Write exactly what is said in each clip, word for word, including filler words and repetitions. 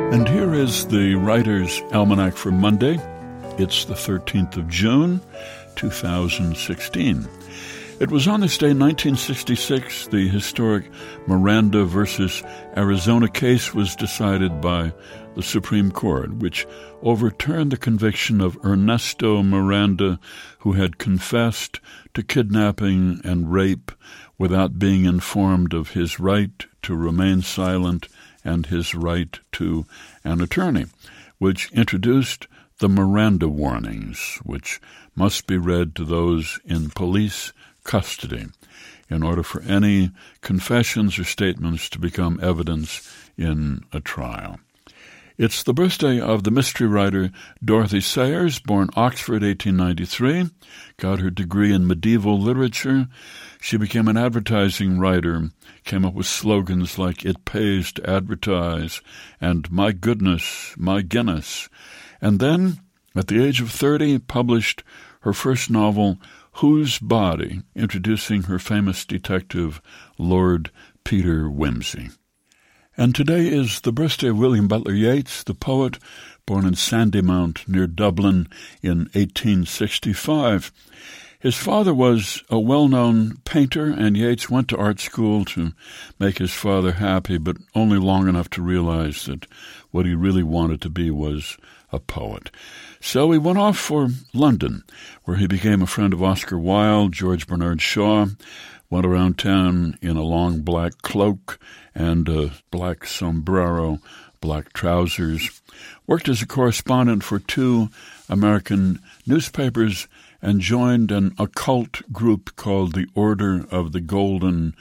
And here is the Writer's Almanac for Monday. It's the thirteenth of June, two thousand sixteen. It was on this day, nineteen sixty-six, the historic Miranda versus Arizona case was decided by the Supreme Court, which overturned the conviction of Ernesto Miranda, who had confessed to kidnapping and rape without being informed of his right to remain silent and his right to an attorney, which introduced the Miranda warnings, which must be read to those in police custody in order for any confessions or statements to become evidence in a trial. It's the birthday of the mystery writer Dorothy Sayers, born Oxford, eighteen ninety-three, got her degree in medieval literature. She became an advertising writer, came up with slogans like "It pays to advertise" and "My goodness, my Guinness." And then, at the age of thirty, published her first novel, Whose Body?, introducing her famous detective, Lord Peter Wimsey. And today is the birthday of William Butler Yeats, the poet, born in Sandymount near Dublin in eighteen sixty-five. His father was a well-known painter, and Yeats went to art school to make his father happy, but only long enough to realize that what he really wanted to be was a poet. So he went off for London, where he became a friend of Oscar Wilde, George Bernard Shaw, went around town in a long black cloak and a black sombrero, black trousers, worked as a correspondent for two American newspapers, and joined an occult group called the Order of the Golden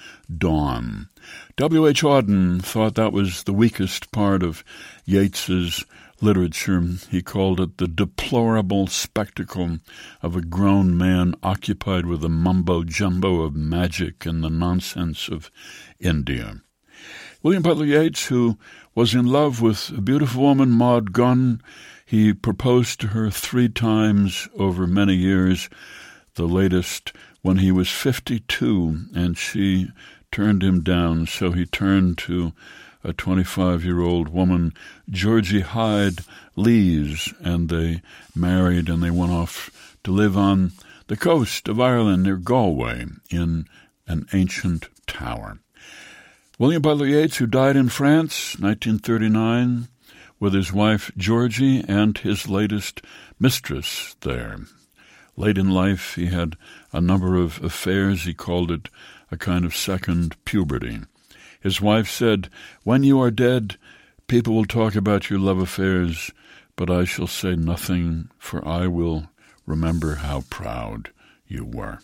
Dawn. W H Auden thought that was the weakest part of Yeats's literature. He called it the deplorable spectacle of a grown man occupied with the mumbo-jumbo of magic and the nonsense of India. William Butler Yeats, who was in love with a beautiful woman, Maud Gonne, he proposed to her three times over many years, the latest when he was fifty-two, and she turned him down, so he turned to a twenty-five-year-old woman, Georgie Hyde Lees, and they married, and they went off to live on the coast of Ireland near Galway in an ancient tower. William Butler Yeats, who died in France, nineteen thirty-nine, with his wife Georgie and his latest mistress there. Late in life, he had a number of affairs. He called it a kind of second puberty. His wife said, "When you are dead, people will talk about your love affairs, but I shall say nothing, for I will remember how proud you were."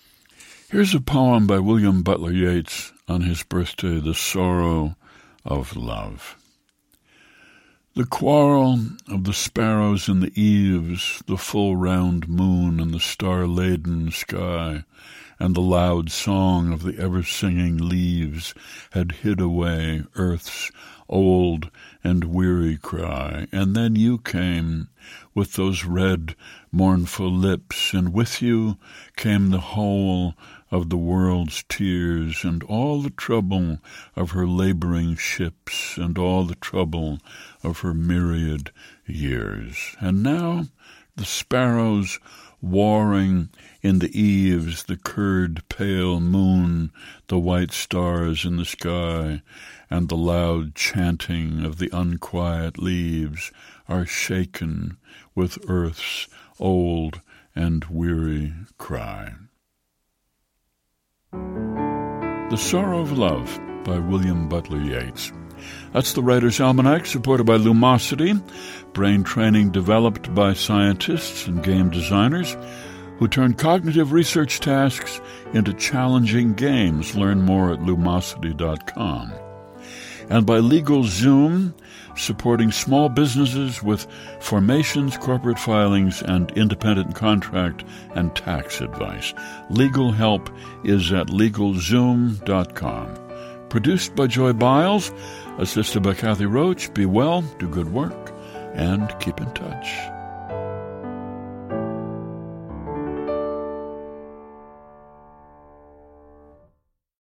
Here's a poem by William Butler Yeats on his birthday, The Sorrow of Love. The quarrel of the sparrows in the eaves, the full round moon and the star-laden sky, and the loud song of the ever-singing leaves had hid away earth's old and weary cry. And then you came with those red, mournful lips, and with you came the whole of the world's tears, and all the trouble of her laboring ships, and all the trouble of her myriad years. And now the sparrows warring in the eaves, the curd pale moon, the white stars in the sky, and the loud chanting of the unquiet leaves are shaken with earth's old and weary cry. The Sorrow of Love by William Butler Yeats. That's the Writer's Almanac, supported by Lumosity, brain training developed by scientists and game designers who turn cognitive research tasks into challenging games. Learn more at lumosity dot com. And by LegalZoom, supporting small businesses with formations, corporate filings, and independent contract and tax advice. Legal help is at legal zoom dot com. Produced by Joy Biles, assisted by Kathy Roach. Be well, do good work, and keep in touch.